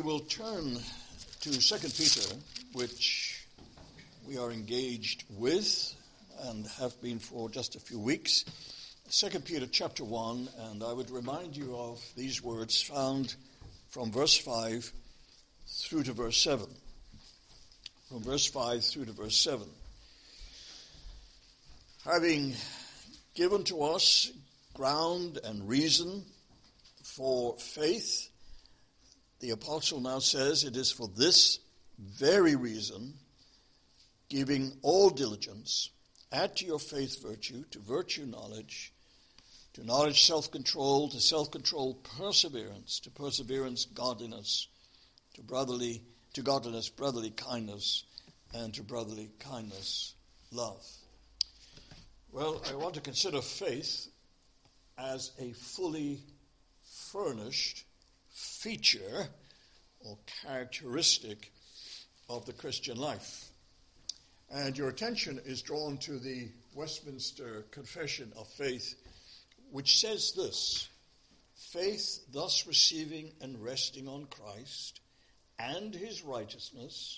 we will turn to 2 Peter, which we are engaged with and have been for just a few weeks. 2 Peter chapter 1, and I would remind you of these words found from verse 5 through to verse 7. From verse 5 through to verse 7. Having given to us ground and reason for faith, the apostle now says it is for this very reason, giving all diligence, add to your faith virtue, to virtue knowledge, to knowledge self-control, to self-control perseverance, to perseverance godliness, to godliness brotherly kindness, and to brotherly kindness love. Well, I want to consider faith as a fully furnished feature or characteristic of the Christian life. And your attention is drawn to the Westminster Confession of Faith, which says this: faith thus receiving and resting on Christ and his righteousness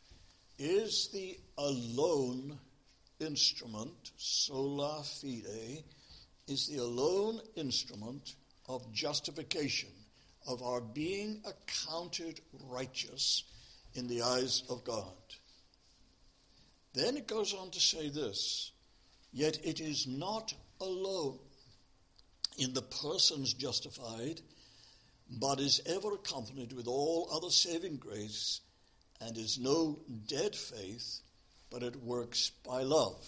is the alone instrument, sola fide, is the alone instrument of justification, of our being accounted righteous in the eyes of God. Then it goes on to say this: yet it is not alone in the persons justified, but is ever accompanied with all other saving grace, and is no dead faith, but it works by love.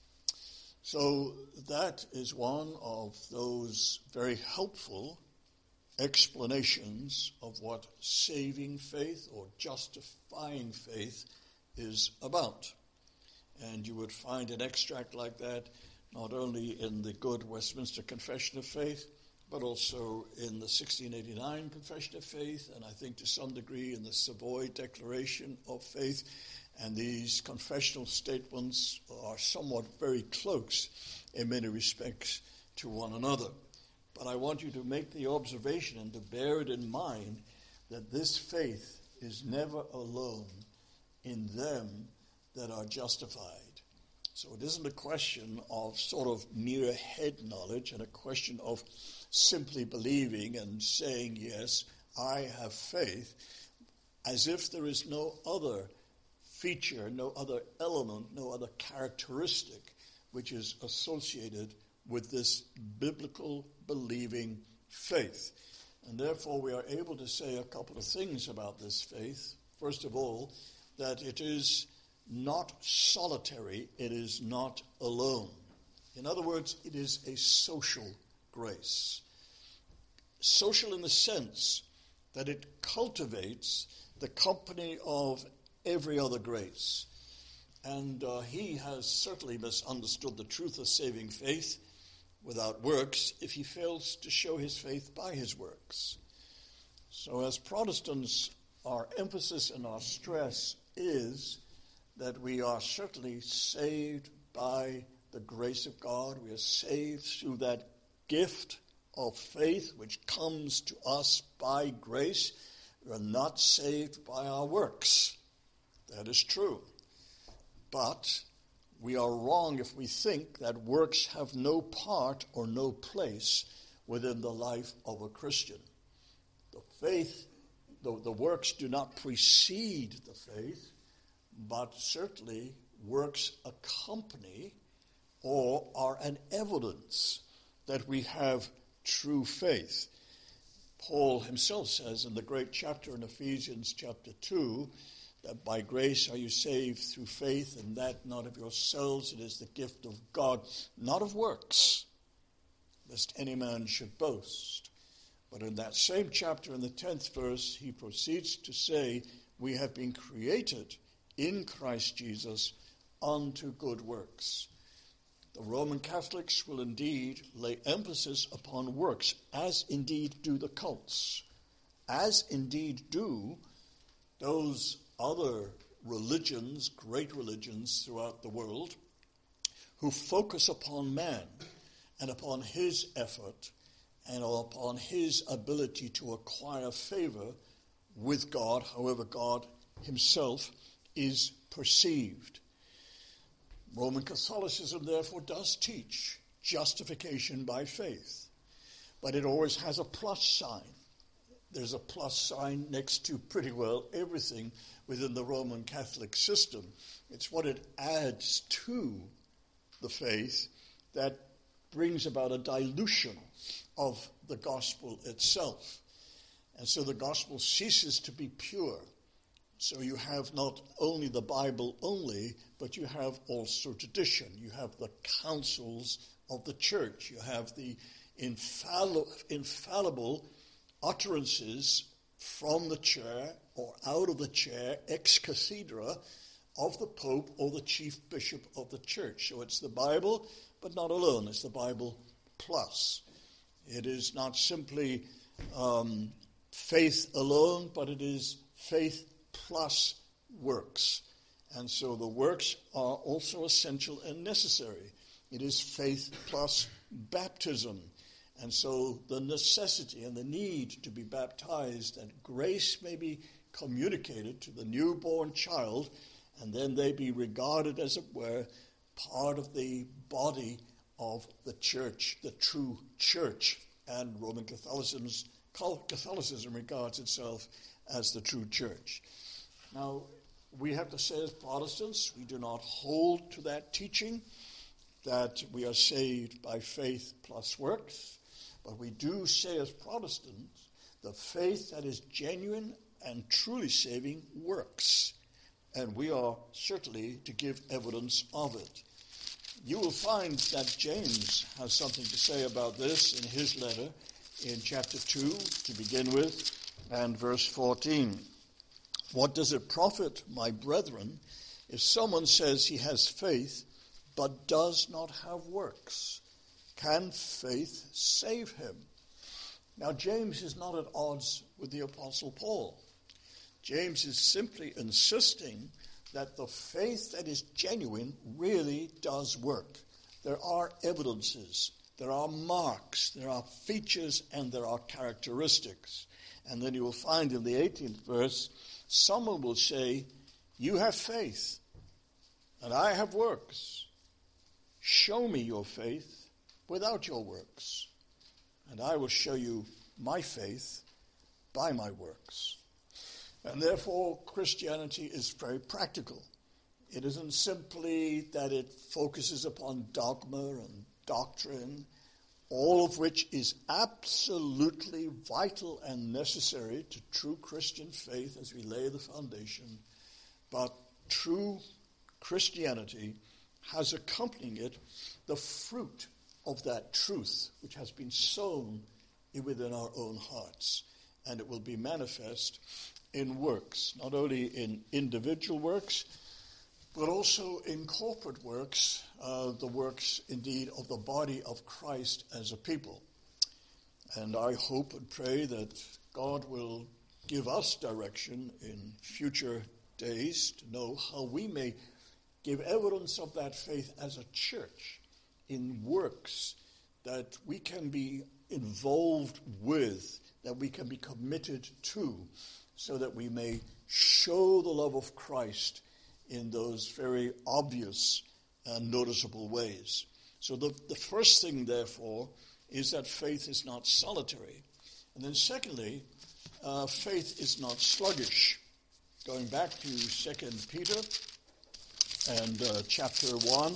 So that is one of those very helpful explanations of what saving faith or justifying faith is about. And you would find an extract like that not only in the good Westminster Confession of Faith, but also in the 1689 Confession of Faith, and I think to some degree in the Savoy Declaration of Faith. And these confessional statements are somewhat very close in many respects to one another. But I want you to make the observation and to bear it in mind that this faith is never alone in them that are justified. So it isn't a question of sort of mere head knowledge and a question of simply believing and saying, yes, I have faith, as if there is no other feature, no other element, no other characteristic which is associated with this biblical believing faith. And therefore we are able to say a couple of things about this faith. First of all, that it is not solitary, it is not alone. In other words, it is a social grace. Social in the sense that it cultivates the company of every other grace. And he has certainly misunderstood the truth of saving faith without works if he fails to show his faith by his works. So as Protestants, our emphasis and our stress is that we are certainly saved by the grace of God. We are saved through that gift of faith which comes to us by grace. We are not saved by our works. That is true. But we are wrong if we think that works have no part or no place within the life of a Christian. The faith, the works do not precede the faith, but certainly works accompany or are an evidence that we have true faith. Paul himself says in the great chapter in Ephesians chapter 2, that by grace are you saved through faith, and that not of yourselves, it is the gift of God, not of works, lest any man should boast. But in that same chapter, in the 10th verse, he proceeds to say, we have been created in Christ Jesus unto good works. The Roman Catholics will indeed lay emphasis upon works, as indeed do the cults, as indeed do those other religions, great religions throughout the world, who focus upon man and upon his effort and upon his ability to acquire favor with God, however God himself is perceived. Roman Catholicism, therefore, does teach justification by faith, but it always has a plus sign. There's a plus sign next to pretty well everything within the Roman Catholic system. It's what it adds to the faith that brings about a dilution of the gospel itself. And so the gospel ceases to be pure. So you have not only the Bible only, but you have also tradition. You have the councils of the church. You have the infallible utterances from the chair or out of the chair, ex cathedra, of the Pope or the chief bishop of the church. So it's the Bible, but not alone. It's the Bible plus. It is not simply faith alone, but it is faith plus works. And so the works are also essential and necessary. It is faith plus baptism. And so the necessity and the need to be baptized, that grace may be communicated to the newborn child, and then they be regarded, as it were, part of the body of the church, the true church. And Roman Catholicism regards itself as the true church. Now, we have to say as Protestants, we do not hold to that teaching that we are saved by faith plus works, but we do say as Protestants, the faith that is genuine and truly saving works, and we are certainly to give evidence of it. You will find that James has something to say about this in his letter in chapter 2, to begin with, and verse 14. What does it profit, my brethren, if someone says he has faith but does not have works? Can faith save him? Now, James is not at odds with the Apostle Paul. James is simply insisting that the faith that is genuine really does work. There are evidences, there are marks, there are features, and there are characteristics. And then you will find in the 18th verse, someone will say, you have faith, and I have works. Show me your faith without your works, and I will show you my faith by my works. And therefore, Christianity is very practical. It isn't simply that it focuses upon dogma and doctrine, all of which is absolutely vital and necessary to true Christian faith as we lay the foundation. But true Christianity has accompanying it the fruit of that truth which has been sown within our own hearts. And it will be manifest in works, not only in individual works, but also in corporate works, the works indeed of the body of Christ as a people. And I hope and pray that God will give us direction in future days to know how we may give evidence of that faith as a church in works that we can be involved with, that we can be committed to, so that we may show the love of Christ in those very obvious and noticeable ways. So the first thing, therefore, is that faith is not solitary. And then secondly, faith is not sluggish. Going back to 2 Peter and chapter 1,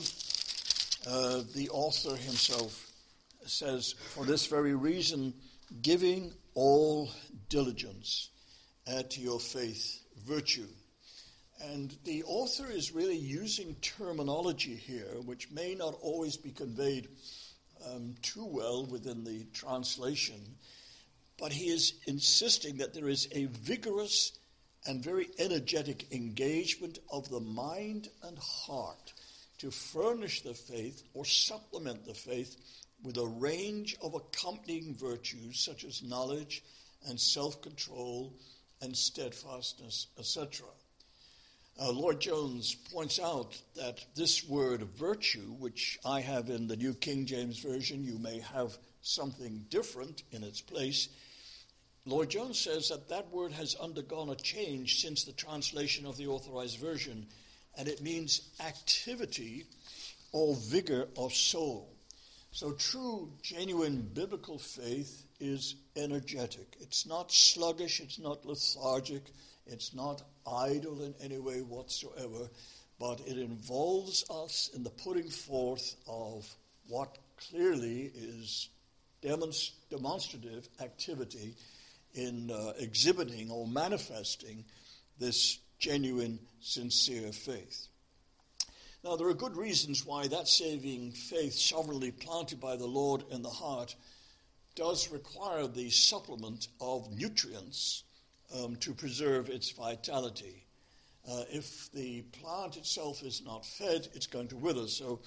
the author himself says, for this very reason, giving all diligence, add to your faith virtue. And the author is really using terminology here which may not always be conveyed too well within the translation, but he is insisting that there is a vigorous and very energetic engagement of the mind and heart to furnish the faith or supplement the faith with a range of accompanying virtues such as knowledge and self-control and steadfastness, etc. Lord Jones points out that this word virtue, which I have in the New King James Version, you may have something different in its place, Lloyd Jones says that word has undergone a change since the translation of the Authorized Version, and it means activity or vigor of soul. So true, genuine biblical faith is energetic. It's not sluggish, it's not lethargic, it's not idle in any way whatsoever, but it involves us in the putting forth of what clearly is demonstrative activity in exhibiting or manifesting this genuine, sincere faith. Now, there are good reasons why that saving faith, sovereignly planted by the Lord in the heart, does require the supplement of nutrients to preserve its vitality. If the plant itself is not fed, it's going to wither. So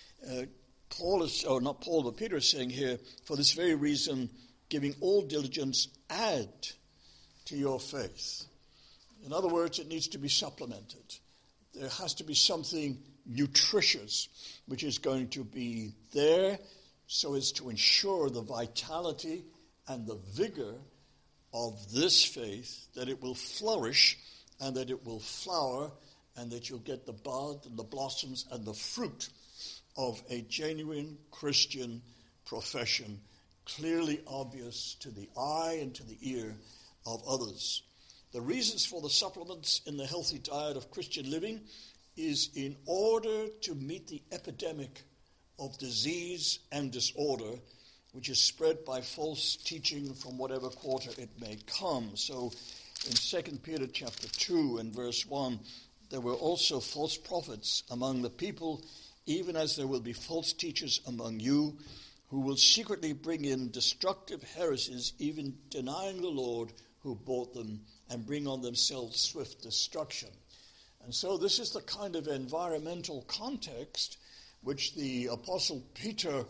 Peter is saying here, for this very reason, giving all diligence, add to your faith. In other words, it needs to be supplemented. There has to be something nutritious which is going to be there so as to ensure the vitality and the vigor of this faith, that it will flourish and that it will flower and that you'll get the bud and the blossoms and the fruit of a genuine Christian profession, clearly obvious to the eye and to the ear of others. The reasons for the supplements in the healthy diet of Christian living is in order to meet the epidemic of disease and disorder which is spread by false teaching from whatever quarter it may come. So in 2 Peter chapter 2 and verse 1, there were also false prophets among the people, even as there will be false teachers among you, who will secretly bring in destructive heresies, even denying the Lord who bought them, and bring on themselves swift destruction. And so this is the kind of environmental context which the Apostle Peter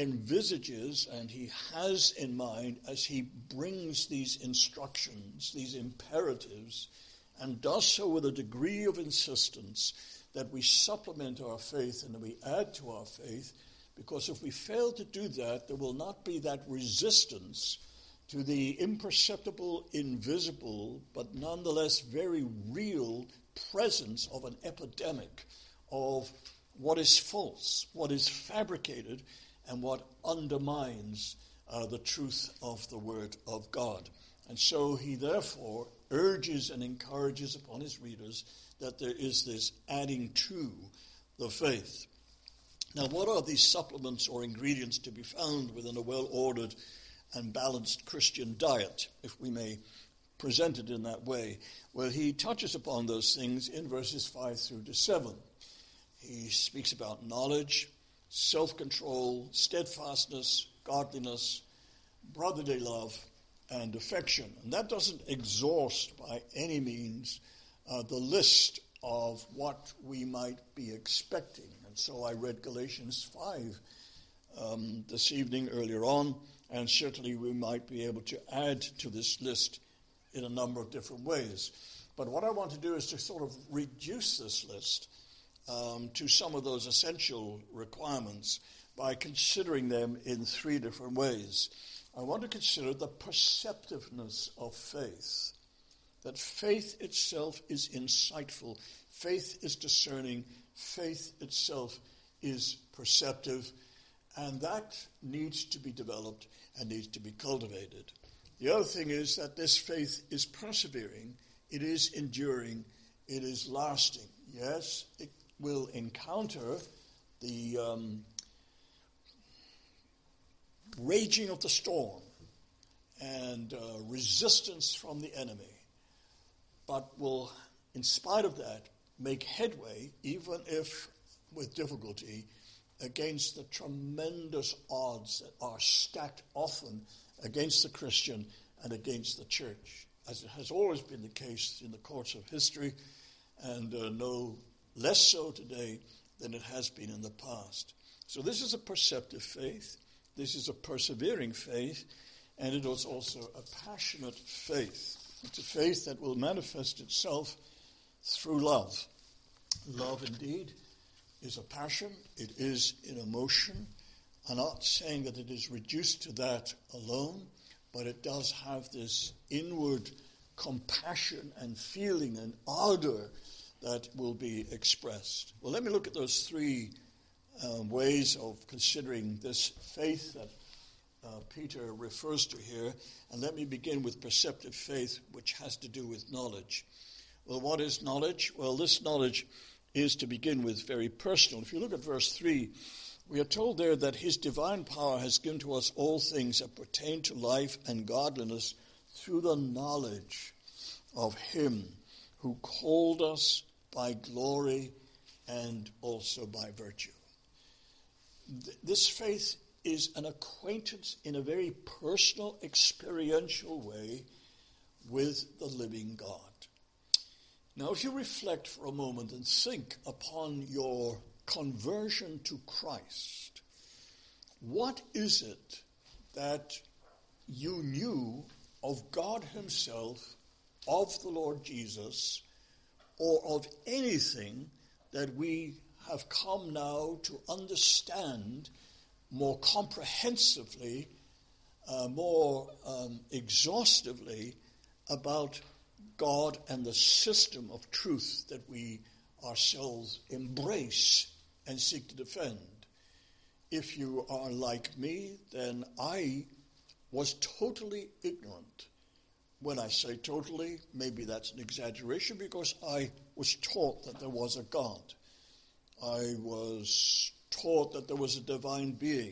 envisages and he has in mind as he brings these instructions, these imperatives, and does so with a degree of insistence that we supplement our faith and that we add to our faith, because if we fail to do that, there will not be that resistance to the imperceptible, invisible, but nonetheless very real presence of an epidemic of what is false, what is fabricated, and what undermines the truth of the Word of God. And so he therefore urges and encourages upon his readers that there is this adding to the faith. Now, what are these supplements or ingredients to be found within a well-ordered and balanced Christian diet, if we may present it in that way? Well, he touches upon those things in verses 5 through to 7. He speaks about knowledge, self-control, steadfastness, godliness, brotherly love, and affection. And that doesn't exhaust by any means the list of what we might be expecting. And so I read Galatians 5 this evening earlier on, and certainly we might be able to add to this list in a number of different ways. But what I want to do is to sort of reduce this list to some of those essential requirements by considering them in three different ways. I want to consider the perceptiveness of faith, that faith itself is insightful, faith is discerning, faith itself is perceptive, and that needs to be developed and needs to be cultivated. The other thing is that this faith is persevering, it is enduring, it is lasting. Yes, it will encounter the raging of the storm and resistance from the enemy, but will, in spite of that, make headway, even if with difficulty, against the tremendous odds that are stacked often against the Christian and against the church, as it has always been the case in the course of history, and no less so today than it has been in the past. So this is a perceptive faith, this is a persevering faith, and it is also a passionate faith. It's a faith that will manifest itself through love. Love, indeed, is a passion. It is an emotion. I'm not saying that it is reduced to that alone, but it does have this inward compassion and feeling and ardor that will be expressed. Well, let me look at those three ways of considering this faith that Peter refers to here. And let me begin with perceptive faith, which has to do with knowledge. Well, what is knowledge? Well, this knowledge is, to begin with, very personal. If you look at verse 3, we are told there that his divine power has given to us all things that pertain to life and godliness through the knowledge of him who called us by glory and also by virtue. This faith is an acquaintance in a very personal, experiential way with the living God. Now, if you reflect for a moment and think upon your conversion to Christ, what is it that you knew of God himself, of the Lord Jesus, or of anything that we have come now to understand more comprehensively, more exhaustively about God and the system of truth that we ourselves embrace and seek to defend? If you are like me, then I was totally ignorant. When I say totally, maybe that's an exaggeration, because I was taught that there was a God. I was taught that there was a divine being.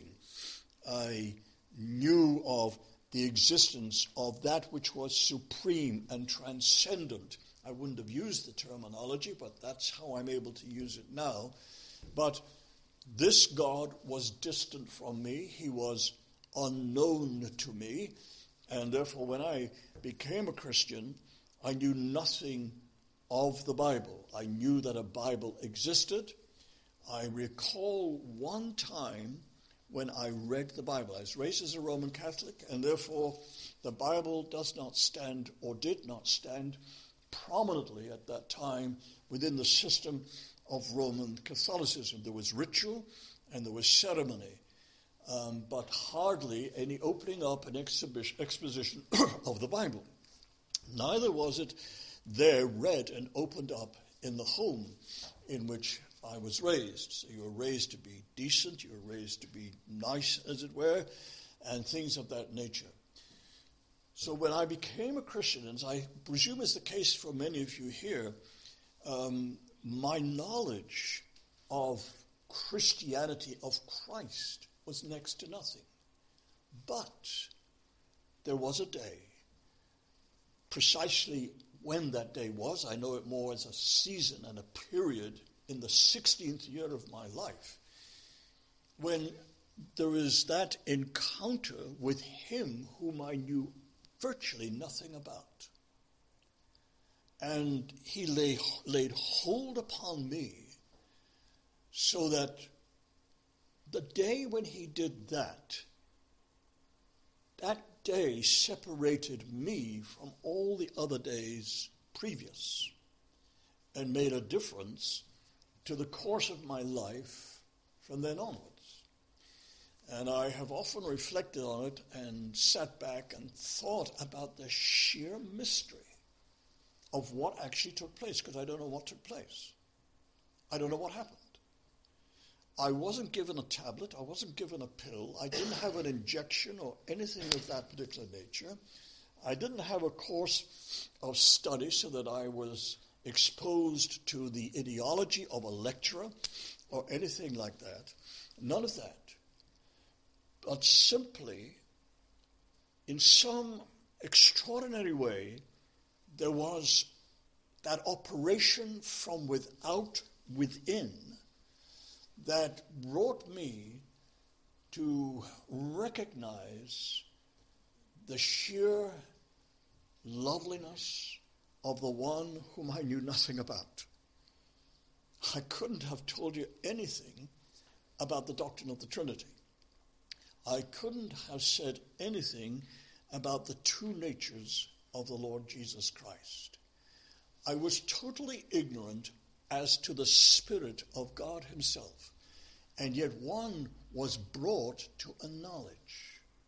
I knew of the existence of that which was supreme and transcendent. I wouldn't have used the terminology, but that's how I'm able to use it now. But this God was distant from me. He was unknown to me. And therefore, when I became a Christian, I knew nothing of the Bible. I knew that a Bible existed. I recall one time when I read the Bible. I was raised as a Roman Catholic, and therefore the Bible does not stand, or did not stand, prominently at that time within the system of Roman Catholicism. There was ritual and there was ceremony, but hardly any opening up and exposition of the Bible. Neither was it there read and opened up in the home in which I was raised. So you were raised to be decent, you were raised to be nice, as it were, and things of that nature. So when I became a Christian, as I presume is the case for many of you here, my knowledge of Christianity, of Christ, was next to nothing. But there was a day, precisely when that day was, I know it more as a season and a period in the 16th year of my life, when there is that encounter with him whom I knew virtually nothing about. And he laid hold upon me, so that the day when he did that, that day separated me from all the other days previous and made a difference to the course of my life from then onwards. And I have often reflected on it and sat back and thought about the sheer mystery of what actually took place, because I don't know what took place. I don't know what happened. I wasn't given a tablet. I wasn't given a pill. I didn't have an injection or anything of that particular nature. I didn't have a course of study so that I was exposed to the ideology of a lecturer or anything like that. None of that. But simply, in some extraordinary way, there was that operation from without within that brought me to recognize the sheer loveliness of the one whom I knew nothing about. I couldn't have told you anything about the doctrine of the Trinity. I couldn't have said anything about the two natures of the Lord Jesus Christ. I was totally ignorant as to the Spirit of God himself, and yet one was brought to a knowledge.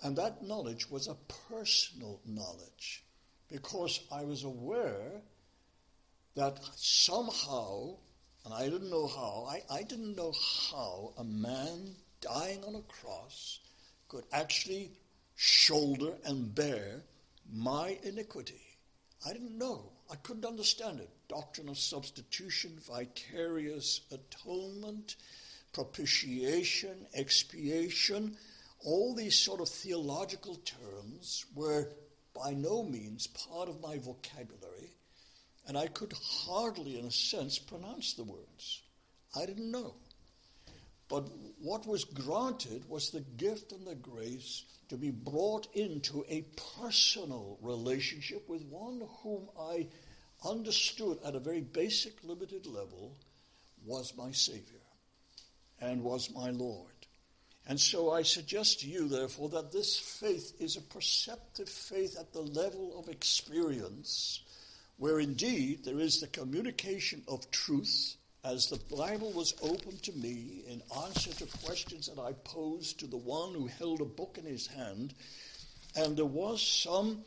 And that knowledge was a personal knowledge, because I was aware that somehow, and I didn't know how, I didn't know how a man dying on a cross could actually shoulder and bear my iniquity. I didn't know. I couldn't understand it. Doctrine of substitution, vicarious atonement, propitiation, expiation, all these sort of theological terms were by no means part of my vocabulary, and I could hardly, in a sense, pronounce the words. I didn't know. But what was granted was the gift and the grace to be brought into a personal relationship with one whom I understood at a very basic, limited level was my Savior and was my Lord. And so I suggest to you, therefore, that this faith is a perceptive faith at the level of experience, where indeed there is the communication of truth, as the Bible was opened to me in answer to questions that I posed to the one who held a book in his hand, and there was some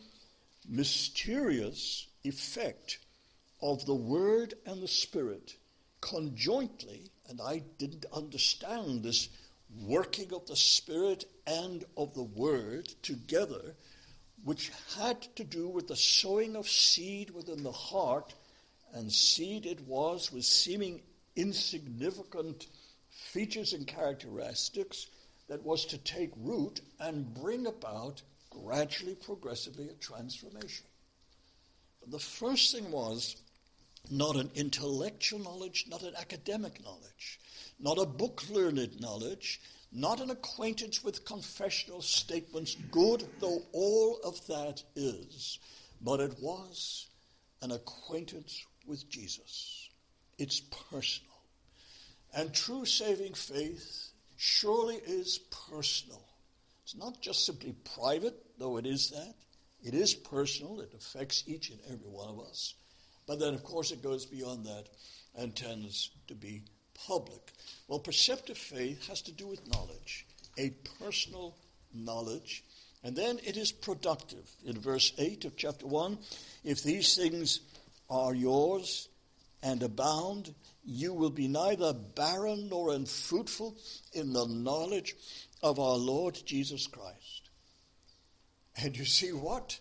mysterious effect of the Word and the Spirit conjointly, and I didn't understand this working of the Spirit and of the Word together, which had to do with the sowing of seed within the heart, and seed it was with seeming insignificant features and characteristics that was to take root and bring about gradually, progressively, a transformation. But the first thing was not an intellectual knowledge, not an academic knowledge, not a book-learned knowledge, not an acquaintance with confessional statements, good though all of that is, but it was an acquaintance with Jesus. It's personal. And true saving faith surely is personal. It's not just simply private, though it is that. It is personal. It affects each and every one of us. But then, of course, it goes beyond that and tends to be public. Well, perceptive faith has to do with knowledge, a personal knowledge. And then it is productive. In verse 8 of chapter 1, if these things are yours and abound, you will be neither barren nor unfruitful in the knowledge of our Lord Jesus Christ. And you see, what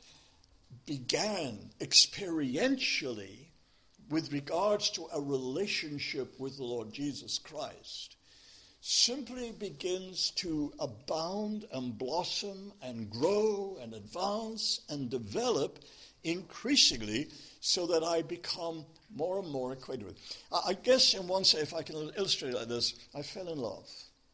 began experientially with regards to a relationship with the Lord Jesus Christ simply begins to abound and blossom and grow and advance and develop increasingly, so that I become more and more acquainted with it. I guess in one sense, if I can illustrate it like this, I fell in love.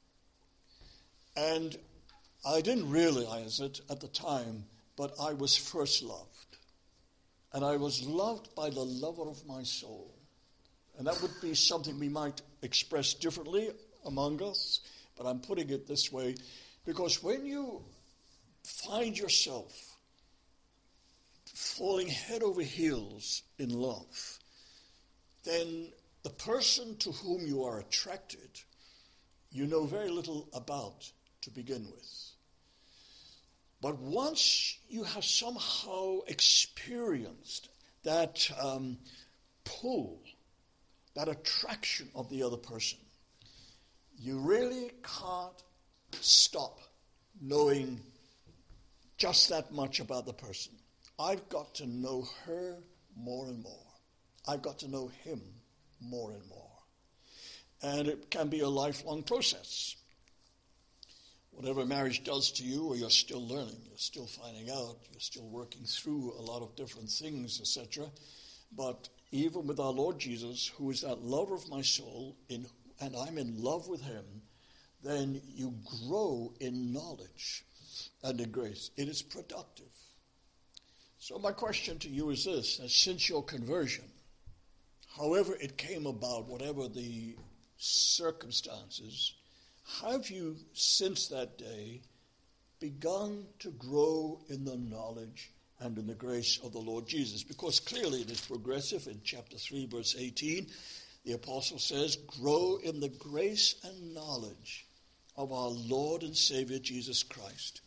And I didn't realize it at the time, but I was first loved. And I was loved by the lover of my soul. And that would be something we might express differently among us, but I'm putting it this way, because when you find yourself falling head over heels in love, then the person to whom you are attracted, you know very little about to begin with. But once you have somehow experienced that pull, that attraction of the other person, you really can't stop knowing just that much about the person. I've got to know her more and more. I've got to know him more and more. And it can be a lifelong process. Whatever marriage does to you, or you're still learning, you're still finding out, you're still working through a lot of different things, etc. But even with our Lord Jesus, who is that lover of my soul, and I'm in love with him, then you grow in knowledge and in grace. It is productive. So my question to you is this, that since your conversion, however it came about, whatever the circumstances, have you since that day begun to grow in the knowledge and in the grace of the Lord Jesus? Because clearly it is progressive. In chapter 3, verse 18, the apostle says, grow in the grace and knowledge of our Lord and Savior Jesus Christ.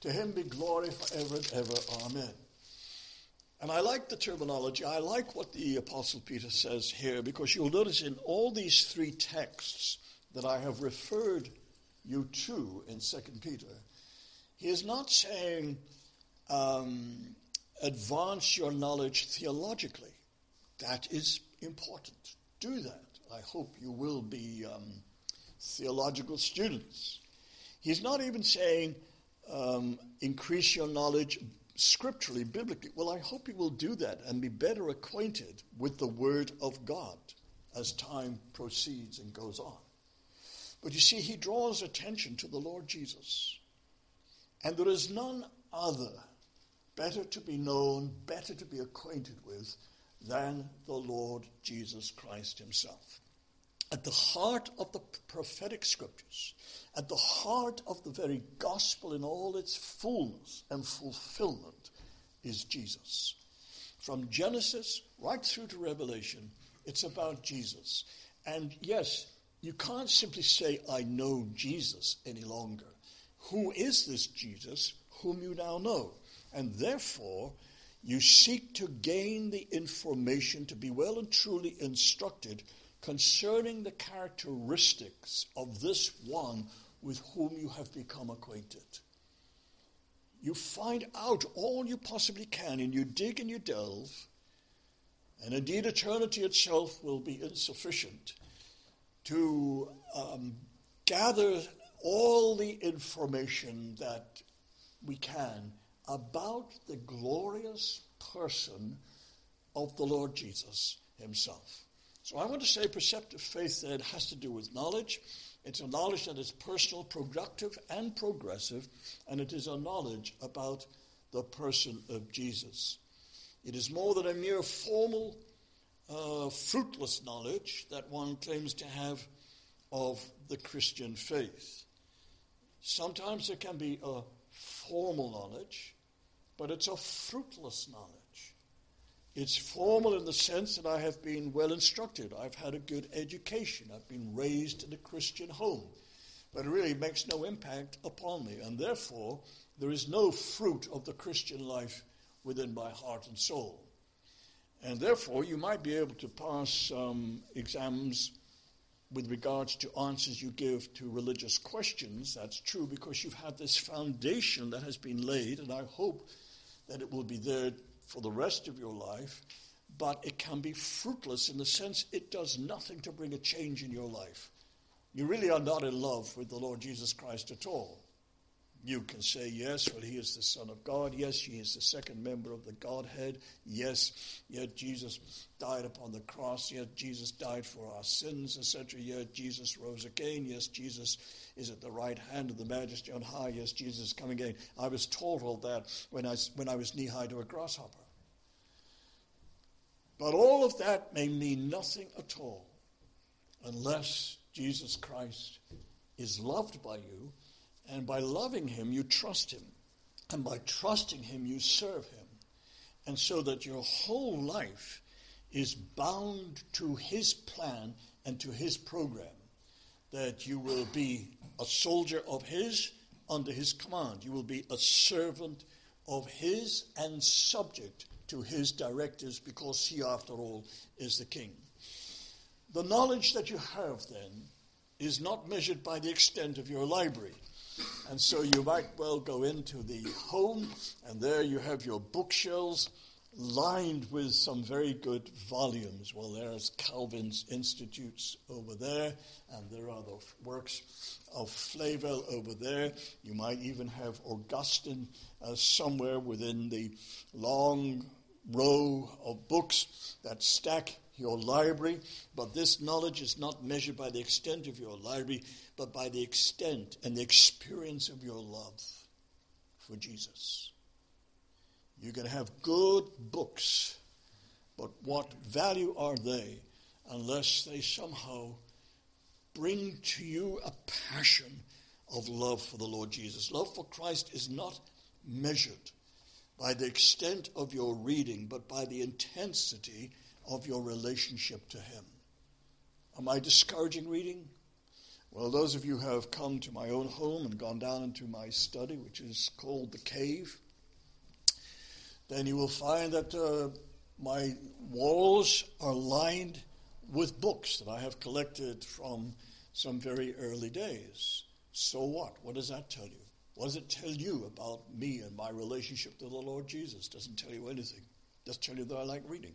To him be glory forever and ever. Amen. And I like the terminology. I like what the Apostle Peter says here, because you'll notice in all these three texts that I have referred you to in 2 Peter, he is not saying advance your knowledge theologically. That is important. Do that. I hope you will be theological students. He's not even saying increase your knowledge scripturally, biblically. Well, I hope you will do that and be better acquainted with the Word of God as time proceeds and goes on. But you see, he draws attention to the Lord Jesus. And there is none other better to be known, better to be acquainted with than the Lord Jesus Christ himself. At the heart of the prophetic scriptures, at the heart of the very gospel in all its fullness and fulfillment is Jesus. From Genesis right through to Revelation, it's about Jesus. And yes, you can't simply say, I know Jesus any longer. Who is this Jesus whom you now know? And therefore, you seek to gain the information to be well and truly instructed concerning the characteristics of this one with whom you have become acquainted. You find out all you possibly can, and you dig and you delve, and indeed eternity itself will be insufficient to gather all the information that we can about the glorious person of the Lord Jesus himself. So I want to say perceptive faith that has to do with knowledge. It's a knowledge that is personal, productive, and progressive, and it is a knowledge about the person of Jesus. It is more than a mere formal, fruitless knowledge that one claims to have of the Christian faith. Sometimes there can be a formal knowledge, but it's a fruitless knowledge. It's formal in the sense that I have been well instructed. I've had a good education. I've been raised in a Christian home. But it really makes no impact upon me. And therefore, there is no fruit of the Christian life within my heart and soul. And therefore, you might be able to pass exams with regards to answers you give to religious questions. That's true because you've had this foundation that has been laid, and I hope that it will be there for the rest of your life, but it can be fruitless in the sense it does nothing to bring a change in your life. You really are not in love with the Lord Jesus Christ at all. You can say, yes, well, he is the Son of God. Yes, he is the second member of the Godhead. Yes, yet Jesus died upon the cross. Yet Jesus died for our sins, etc. Yet Jesus rose again. Yes, Jesus is at the right hand of the Majesty on high. Yes, Jesus is coming again. I was taught all that when I was knee-high to a grasshopper. But all of that may mean nothing at all unless Jesus Christ is loved by you. And by loving him, you trust him. And by trusting him, you serve him. And so that your whole life is bound to his plan and to his program. That you will be a soldier of his under his command. You will be a servant of his and subject to his directives because he, after all, is the king. The knowledge that you have, then, is not measured by the extent of your library. And so you might well go into the home, and there you have your bookshelves lined with some very good volumes. Well, there's Calvin's Institutes over there, and there are the works of Flavel over there. You might even have Augustine somewhere within the long row of books that stack your library. But this knowledge is not measured by the extent of your library, but by the extent and the experience of your love for Jesus. You can have good books, but what value are they unless they somehow bring to you a passion of love for the Lord Jesus? Love for Christ is not measured by the extent of your reading, but by the intensity of your relationship to him. Am I discouraging reading? Well, those of you who have come to my own home and gone down into my study, which is called the Cave, then you will find that my walls are lined with books that I have collected from some very early days. So what? What does that tell you? What does it tell you about me and my relationship to the Lord Jesus? It doesn't tell you anything. It just tells you that I like reading.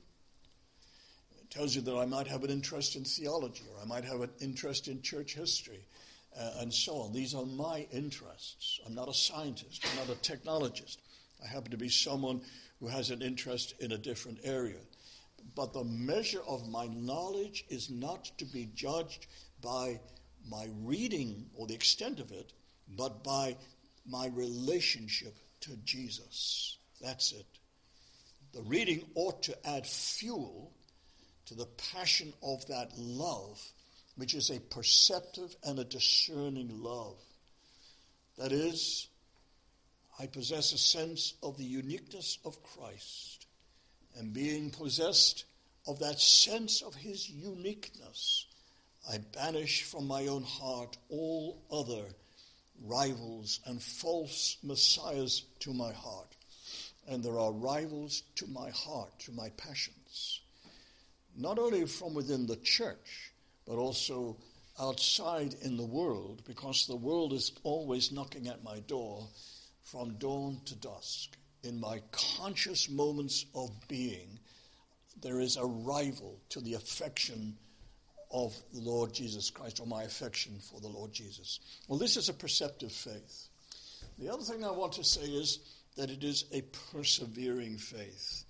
It tells you that I might have an interest in theology, or I might have an interest in church history, and so on. These are my interests. I'm not a scientist. I'm not a technologist. I happen to be someone who has an interest in a different area. But the measure of my knowledge is not to be judged by my reading or the extent of it, but by my relationship to Jesus. That's it. The reading ought to add fuel to the passion of that love, which is a perceptive and a discerning love. That is, I possess a sense of the uniqueness of Christ, and being possessed of that sense of his uniqueness, I banish from my own heart all other rivals and false messiahs to my heart. And there are rivals to my heart, to my passions, not only from within the church, but also outside in the world, because the world is always knocking at my door from dawn to dusk. In my conscious moments of being, there is a rival to the affection of the Lord Jesus Christ, or my affection for the Lord Jesus. Well, this is a perceptive faith. The other thing I want to say is that it is a persevering faith.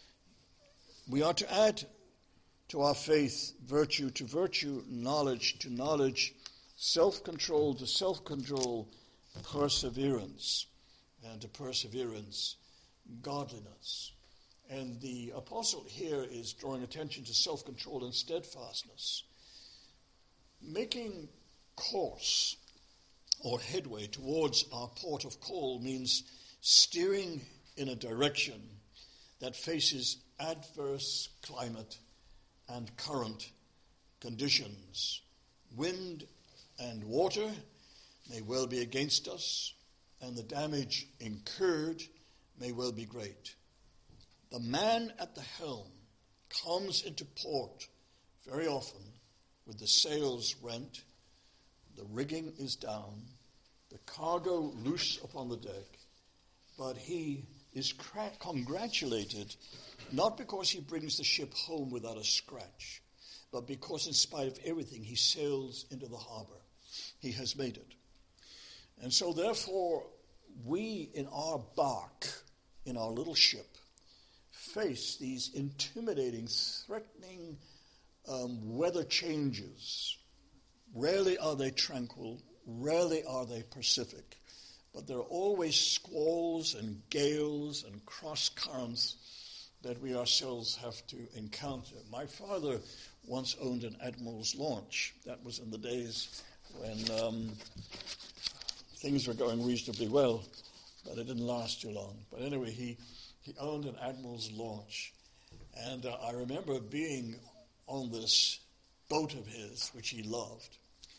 We are to add to our faith virtue to virtue, knowledge to knowledge, self-control to self-control, perseverance, and to perseverance, godliness. And the apostle here is drawing attention to self-control and steadfastness. Making course or headway towards our port of call means steering in a direction that faces adverse climate and current conditions. Wind and water may well be against us, and the damage incurred may well be great. The man at the helm comes into port very often with the sails rent, the rigging is down, the cargo loose upon the deck, but he is congratulated not because he brings the ship home without a scratch, but because in spite of everything he sails into the harbor. He has made it. And so therefore we in our bark, in our little ship, face these intimidating, threatening weather changes. Rarely are they tranquil, rarely are they pacific, but there are always squalls and gales and cross currents that we ourselves have to encounter. My father once owned an admiral's launch. That was in the days when things were going reasonably well, but it didn't last too long. But anyway, he owned an admiral's launch. And I remember being on this boat of his, which he loved.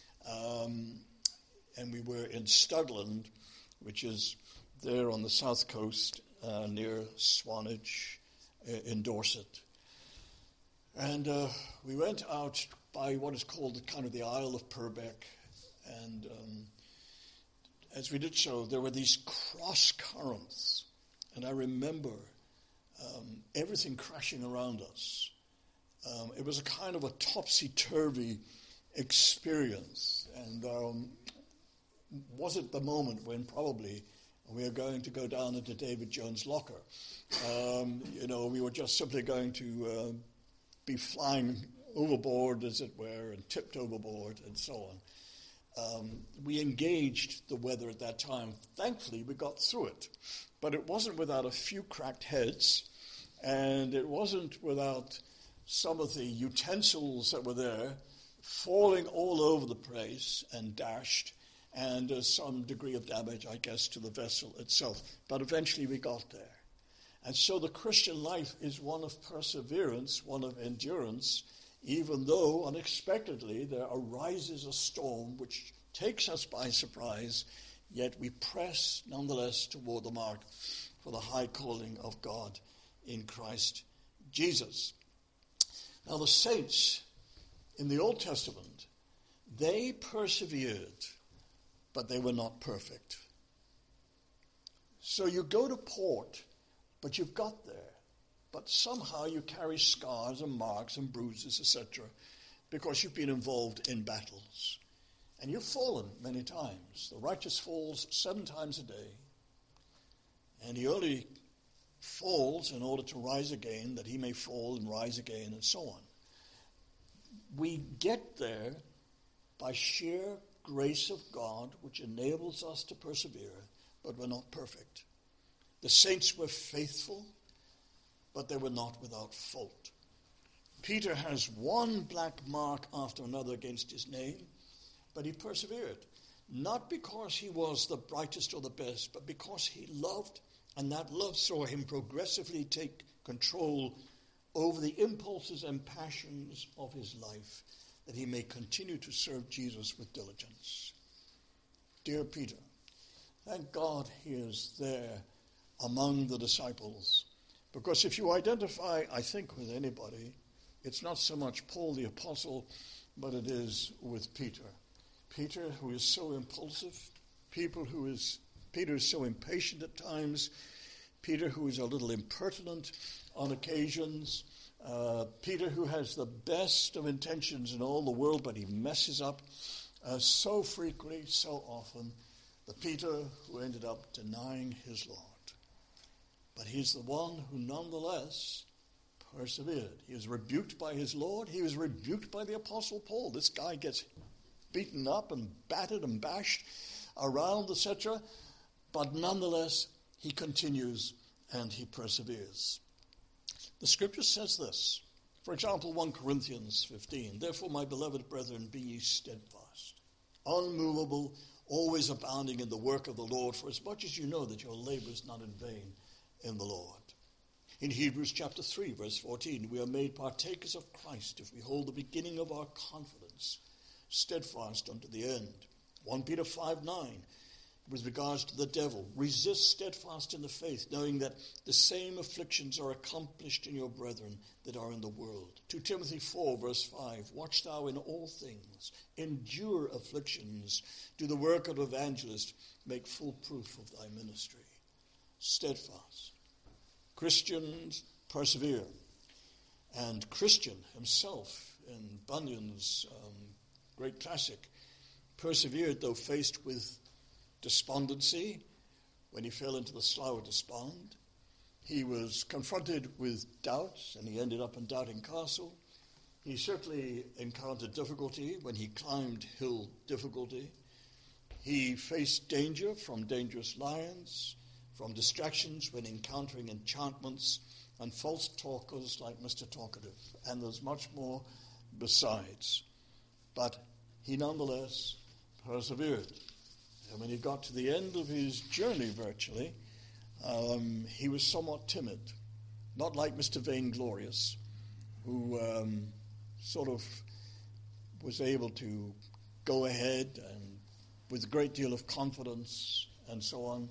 And we were in Studland, which is there on the south coast near Swanage in Dorset. And we went out by what is called kind of the Isle of Purbeck. And as we did so, there were these cross currents. And I remember everything crashing around us. It was a kind of a topsy-turvy experience. And was it the moment when probably we are going to go down into David Jones' locker? We were just simply going to be flying overboard, as it were, and tipped overboard, and so on. We engaged the weather at that time. Thankfully, we got through it. But it wasn't without a few cracked heads, and it wasn't without some of the utensils that were there falling all over the place and dashed, and some degree of damage, I guess, to the vessel itself. But eventually we got there. And so the Christian life is one of perseverance, one of endurance, even though unexpectedly there arises a storm which takes us by surprise, yet we press nonetheless toward the mark for the high calling of God in Christ Jesus. Now the saints in the Old Testament, they persevered, but they were not perfect. So you go to port, but you've got there. But somehow you carry scars and marks and bruises, etc., because you've been involved in battles. And you've fallen many times. The righteous falls 7 times a day. And he only falls in order to rise again, that he may fall and rise again, and so on. We get there by sheer grace of God, which enables us to persevere, but we're not perfect. The saints were faithful, but they were not without fault. Peter has one black mark after another against his name, but he persevered, not because he was the brightest or the best, but because he loved, and that love saw him progressively take control over the impulses and passions of his life, that he may continue to serve Jesus with diligence. Dear Peter, thank God he is there among the disciples, because if you identify, I think, with anybody, it's not so much Paul the Apostle, but it is with Peter. Peter, who is so impulsive, Peter who is so impatient at times, Peter who is a little impertinent on occasions, Peter who has the best of intentions in all the world, but he messes up so frequently, so often, the Peter who ended up denying his Lord. But he's the one who nonetheless persevered. He was rebuked by his Lord. He was rebuked by the Apostle Paul. This guy gets beaten up and battered and bashed around, etc. But nonetheless, he continues and he perseveres. The scripture says this. For example, 1 Corinthians 15. Therefore, my beloved brethren, be ye steadfast, unmovable, always abounding in the work of the Lord, for as much as you know that your labor is not in vain in the Lord. In Hebrews chapter 3, verse 14, we are made partakers of Christ if we hold the beginning of our confidence steadfast unto the end. 1 Peter 5:9, with regards to the devil, resist steadfast in the faith, knowing that the same afflictions are accomplished in your brethren that are in the world. 2 Timothy 4, verse 5, watch thou in all things, endure afflictions, do the work of evangelist, make full proof of thy ministry. Steadfast. Christians persevere. And Christian himself, in Bunyan's great classic, persevered though faced with despondency when he fell into the slough of despond. He was confronted with doubts, and he ended up in Doubting Castle. He certainly encountered difficulty when he climbed hill difficulty. He faced danger from dangerous lions, from distractions when encountering enchantments, and false talkers like Mr. Talkative. And there's much more besides. But he nonetheless persevered. And when he got to the end of his journey virtually, he was somewhat timid. Not like Mr. Vainglorious, who sort of was able to go ahead and with a great deal of confidence and so on.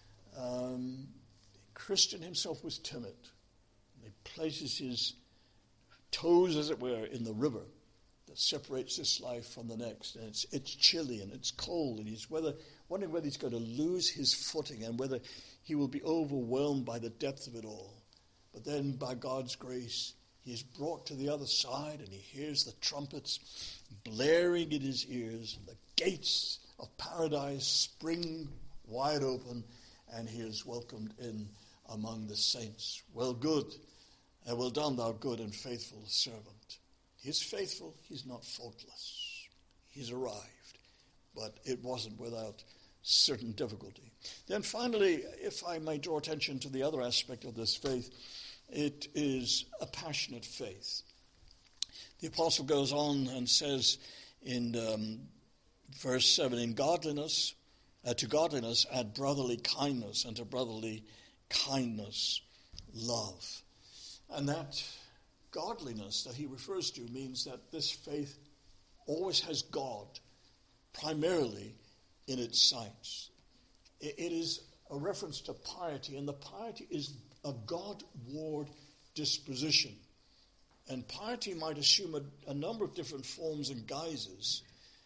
Christian himself was timid. He places his toes, as it were, in the river that separates this life from the next. And it's chilly and it's cold, and he's wondering whether he's going to lose his footing and whether he will be overwhelmed by the depth of it all. But then, by God's grace, he is brought to the other side, and he hears the trumpets blaring in his ears, and the gates of paradise spring wide open, and he is welcomed in among the saints. Well done, thou good and faithful servant. He's faithful, he's not faultless. He's arrived, but it wasn't without certain difficulty. Then finally, if I may draw attention to the other aspect of this faith, it is a passionate faith. The apostle goes on and says in verse 7, in godliness, to godliness add brotherly kindness, and to brotherly kindness love. And that godliness that he refers to means that this faith always has God primarily in its sights. It is a reference to piety, and the piety is a Godward disposition. And piety might assume a number of different forms and guises,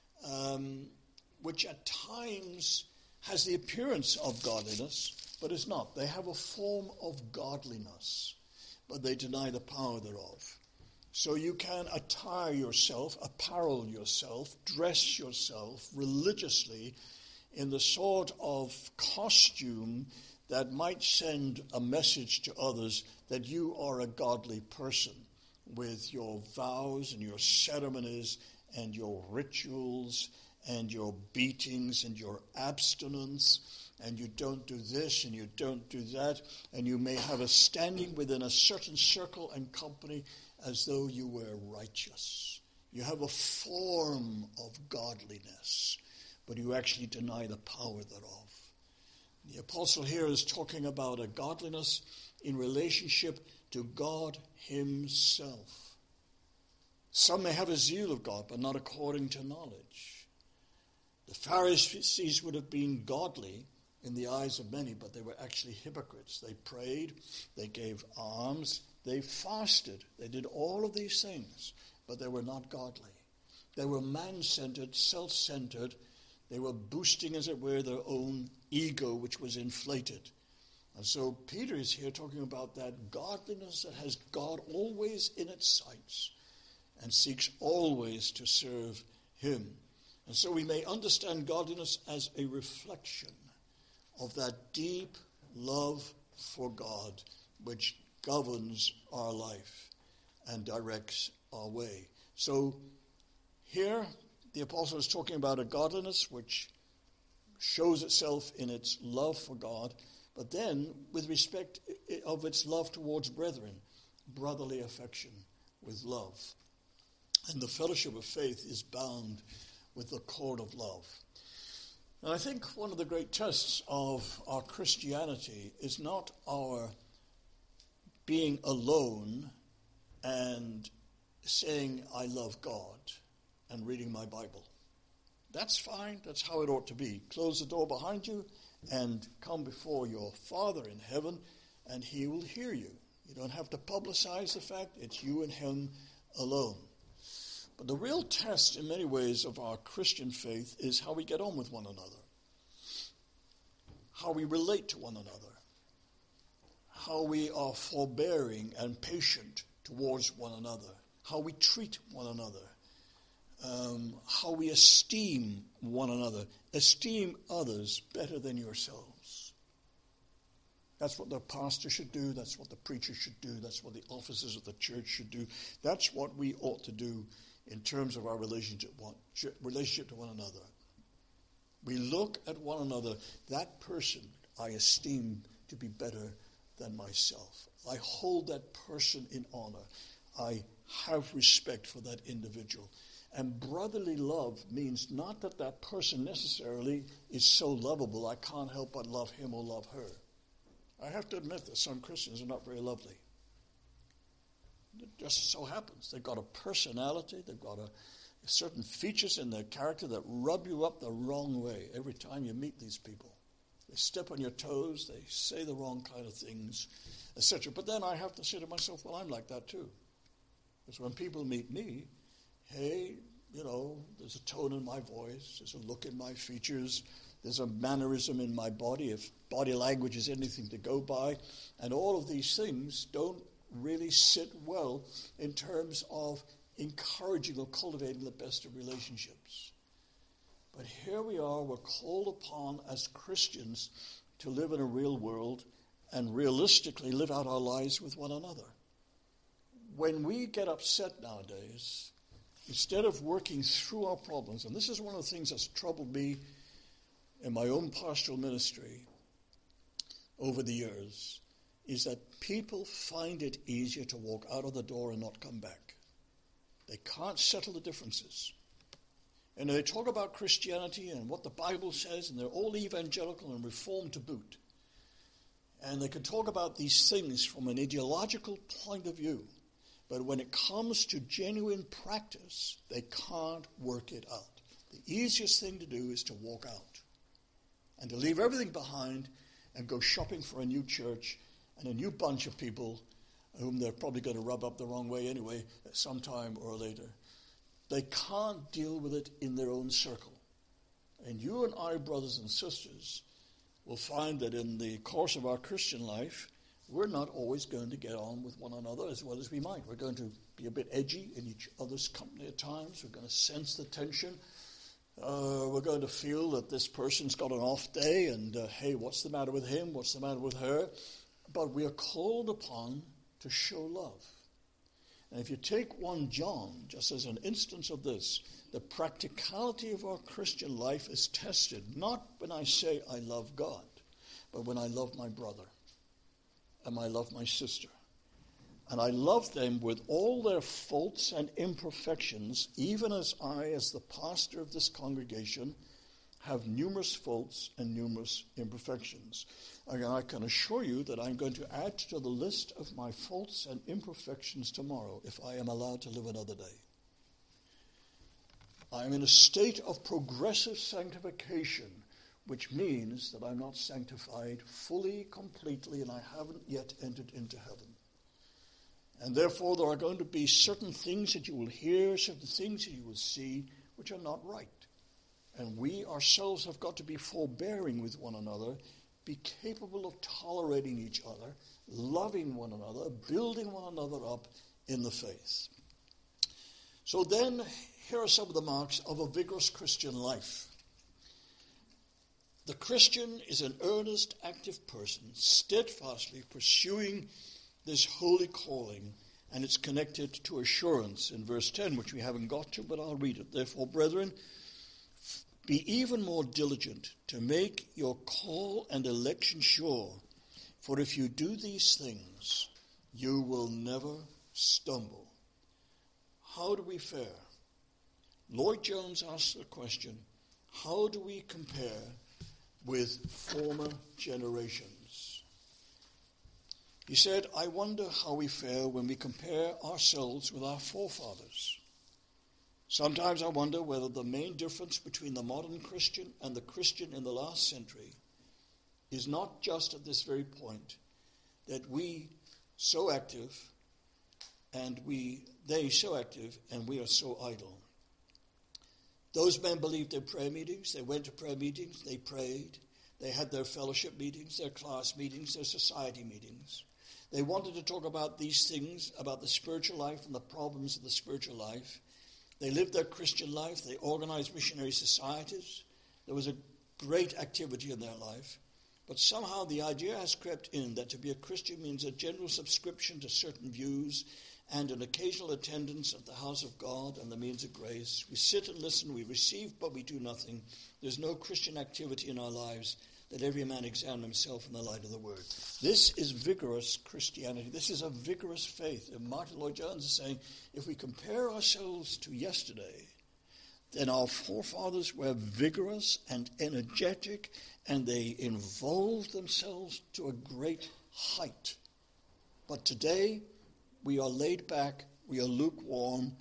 which at times has the appearance of godliness, but is not. They have a form of godliness, but they deny the power thereof. So you can attire yourself, apparel yourself, dress yourself religiously in the sort of costume that might send a message to others that you are a godly person, with your vows and your ceremonies and your rituals and your beatings and your abstinence, and you don't do this and you don't do that, and you may have a standing within a certain circle and company as though you were righteous. You have a form of godliness, but you actually deny the power thereof. The apostle here is talking about a godliness in relationship to God himself. Some may have a zeal of God, but not according to knowledge. The Pharisees would have been godly in the eyes of many, but they were actually hypocrites. They prayed, they gave alms, they fasted, they did all of these things, but they were not godly. They were man-centered, self-centered. They were boosting, as it were, their own ego, which was inflated. And so Peter is here talking about that godliness that has God always in its sights and seeks always to serve him. And so we may understand godliness as a reflection of that deep love for God which governs our life and directs our way. So here the apostle is talking about a godliness which shows itself in its love for God, but then with respect of its love towards brethren, brotherly affection with love. And the fellowship of faith is bound with the cord of love. And I think one of the great tests of our Christianity is not our being alone and saying, I love God, and reading my Bible. That's fine. That's how it ought to be. Close the door behind you and come before your Father in heaven, and he will hear you. You don't have to publicize the fact. It's you and him alone. But the real test in many ways of our Christian faith is how we get on with one another, how we relate to one another, how we are forbearing and patient towards one another, how we treat one another, how we esteem one another. Esteem others better than yourselves. That's what the pastor should do. That's what the preacher should do. That's what the officers of the church should do. That's what we ought to do in terms of our relationship to one another. We look at one another. That person I esteem to be better than myself. I hold that person in honor. I have respect for that individual. And brotherly love means not that that person necessarily is so lovable I can't help but love him or love her. I have to admit that some Christians are not very lovely. It just so happens. They've got a personality, they've got certain features in their character that rub you up the wrong way every time you meet these people. They step on your toes, they say the wrong kind of things, etc. But then I have to say to myself, well, I'm like that too. Because when people meet me, hey, there's a tone in my voice, there's a look in my features, there's a mannerism in my body, if body language is anything to go by, and all of these things don't really sit well in terms of encouraging or cultivating the best of relationships. But here we are, we're called upon as Christians to live in a real world and realistically live out our lives with one another. When we get upset nowadays, instead of working through our problems, and this is one of the things that's troubled me in my own pastoral ministry over the years, is that people find it easier to walk out of the door and not come back. They can't settle the differences. And they talk about Christianity and what the Bible says, and they're all evangelical and reformed to boot. And they can talk about these things from an ideological point of view. But when it comes to genuine practice, they can't work it out. The easiest thing to do is to walk out and to leave everything behind and go shopping for a new church and a new bunch of people whom they're probably going to rub up the wrong way anyway sometime or later. They can't deal with it in their own circle. And you and I, brothers and sisters, will find that in the course of our Christian life, we're not always going to get on with one another as well as we might. We're going to be a bit edgy in each other's company at times. We're going to sense the tension. We're going to feel that this person's got an off day and, hey, what's the matter with him? What's the matter with her? But we are called upon to show love. And if you take 1 John, just as an instance of this, the practicality of our Christian life is tested, not when I say I love God, but when I love my brother and I love my sister. And I love them with all their faults and imperfections, even as I, as the pastor of this congregation, have numerous faults and numerous imperfections. And I can assure you that I'm going to add to the list of my faults and imperfections tomorrow if I am allowed to live another day. I am in a state of progressive sanctification, which means that I'm not sanctified fully, completely, and I haven't yet entered into heaven. And therefore, there are going to be certain things that you will hear, certain things that you will see, which are not right. And we ourselves have got to be forbearing with one another, be capable of tolerating each other, loving one another, building one another up in the faith. So then, here are some of the marks of a vigorous Christian life. The Christian is an earnest, active person, steadfastly pursuing this holy calling, and it's connected to assurance in verse 10, which we haven't got to, but I'll read it. Therefore, brethren, be even more diligent to make your call and election sure, for if you do these things, you will never stumble. How do we fare? Lloyd Jones asked the question, how do we compare with former generations? He said, I wonder how we fare when we compare ourselves with our forefathers. Sometimes I wonder whether the main difference between the modern Christian and the Christian in the last century is not just at this very point that we so active and they so active and we are so idle. Those men believed in prayer meetings. They went to prayer meetings. They prayed. They had their fellowship meetings, their class meetings, their society meetings. They wanted to talk about these things, about the spiritual life and the problems of the spiritual life. They lived their Christian life. They organized missionary societies. There was a great activity in their life. But somehow the idea has crept in that to be a Christian means a general subscription to certain views and an occasional attendance at the house of God and the means of grace. We sit and listen, we receive, but we do nothing. There's no Christian activity in our lives. That every man examine himself in the light of the word. This is vigorous Christianity. This is a vigorous faith. And Martin Lloyd-Jones is saying, if we compare ourselves to yesterday, then our forefathers were vigorous and energetic, and they involved themselves to a great height. But today, we are laid back, we are lukewarm.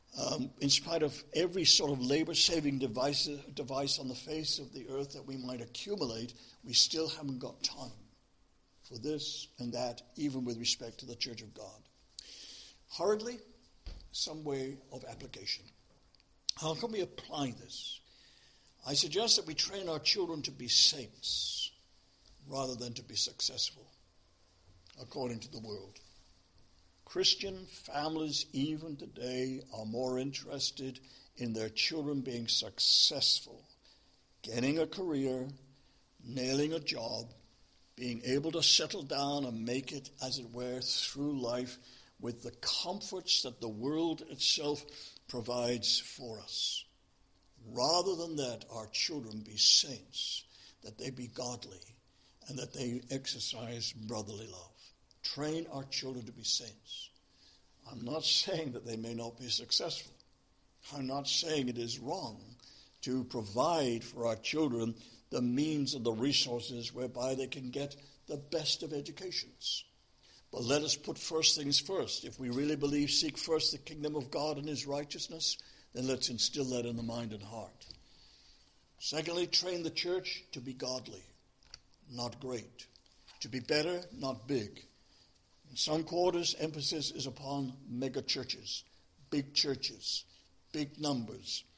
In spite of every sort of labor-saving device on the face of the earth that we might accumulate, we still haven't got time for this and that, even with respect to the Church of God. Hurriedly, some way of application. How can we apply this? I suggest that we train our children to be saints rather than to be successful, according to the world. Christian families, even today, are more interested in their children being successful, getting a career, nailing a job, being able to settle down and make it, as it were, through life with the comforts that the world itself provides for us. Rather than that, our children be saints, that they be godly, and that they exercise brotherly love. Train our children to be saints. I'm not saying that they may not be successful. I'm not saying it is wrong to provide for our children the means and the resources whereby they can get the best of educations. But let us put first things first. If we really believe, seek first the kingdom of God and his righteousness, then let's instill that in the mind and heart. Secondly, train the church to be godly, not great. To be better, not big. In some quarters, emphasis is upon mega churches, big numbers.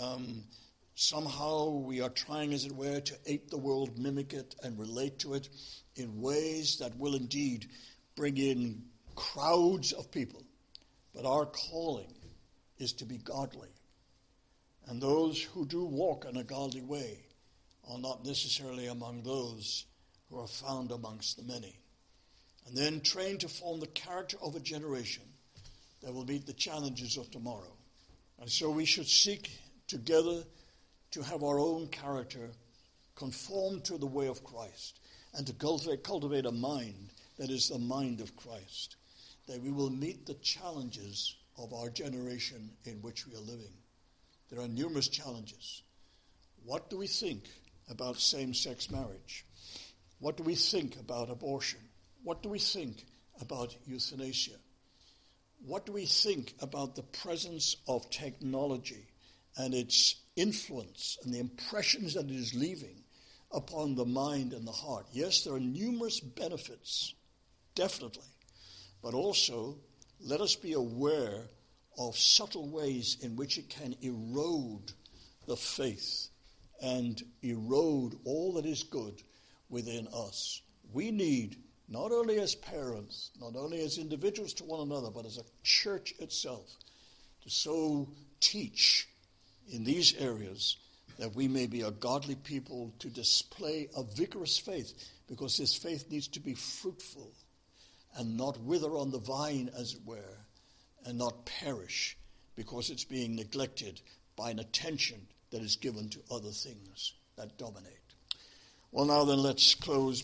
Somehow we are trying, as it were, to ape the world, mimic it, and relate to it in ways that will indeed bring in crowds of people. But our calling is to be godly. And those who do walk in a godly way are not necessarily among those who are found amongst the many. And then train to form the character of a generation that will meet the challenges of tomorrow. And so we should seek together to have our own character conform to the way of Christ and to cultivate a mind that is the mind of Christ, that we will meet the challenges of our generation in which we are living. There are numerous challenges. What do we think about same-sex marriage? What do we think about abortion? What do we think about euthanasia? What do we think about the presence of technology and its influence and the impressions that it is leaving upon the mind and the heart? Yes, there are numerous benefits, definitely, but also let us be aware of subtle ways in which it can erode the faith and erode all that is good within us. We need, not only as parents, not only as individuals to one another, but as a church itself, to so teach in these areas that we may be a godly people, to display a vigorous faith, because this faith needs to be fruitful and not wither on the vine, as it were, and not perish because it's being neglected by an attention that is given to other things that dominate. Well, now then, let's close